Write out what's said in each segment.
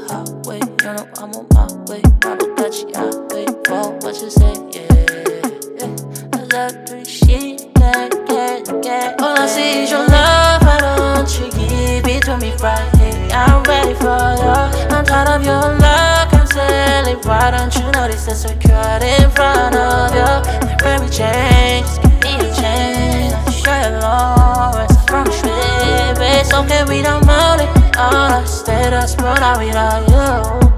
highway. You know I'm on my way. Mabukachi, I wait for what you say, yeah. I appreciate that, yeah. All I see is your love, why don't you give it to me Friday? I'm ready for you. I'm tired of your love, I'm silly. Why don't you notice the secret in front of you? Every change, give me a change. I'll show you long, I promise you, baby. So can we don't mold it? All I stay to spoon out without you.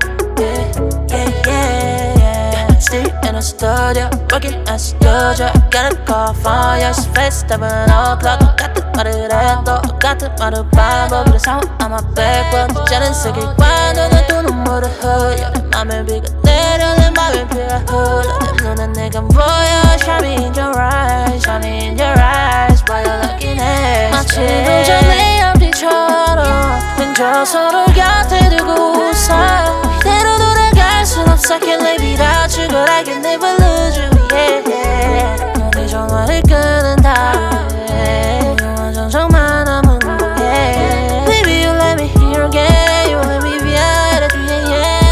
Yeah. Stay in the studio, working at studio. I got a call for your space, 7 o'clock. Got the party reto, got the party bambo. Pero sound on my back, well, ya no sé que cuando no tú no mueres, yo le mame bigatero, le mame pirajo. Le 눈은 내가 보여, shine me in your eyes, shine me in your eyes. Boy, you're looking at 마치 동전의 앞뒤처럼 왼쪽 서로 곁에 두고 서 이대로 돌아갈 순 없어. Can't live without you, but I can never lose you, yeah. 너네 전화를 끄는 다음에 영화 정성만 남은 거야. Baby, you let me hear again, you let me be out of you,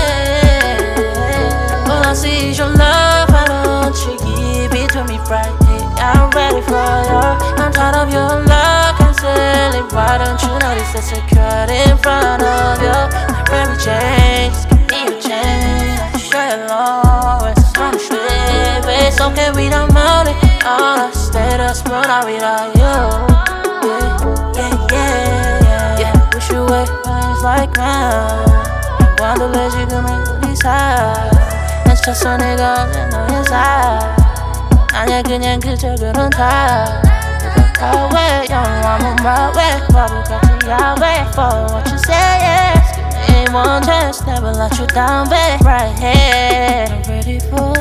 yeah. All I see is your love, why don't you give it to me Friday? I'm ready for you. I'm tired of your love, I'm silly. Why don't you notice the secret in front of you? Every change, give me a change. I'll show you long, it's from the street, babe. So can we don't mold it? All I stay to spoon out without you. Yeah. Wish you were eyes like mine. wander래 지금의 우리 사이. 난 스쳤어 내가 없는 너의 사이. 아니야 그냥 그저 그런 타입. Away, you know I'm on my way. 마법같이 I wait for what you say, yeah. Give me one chance, never let you down, babe. Right here, I'm ready for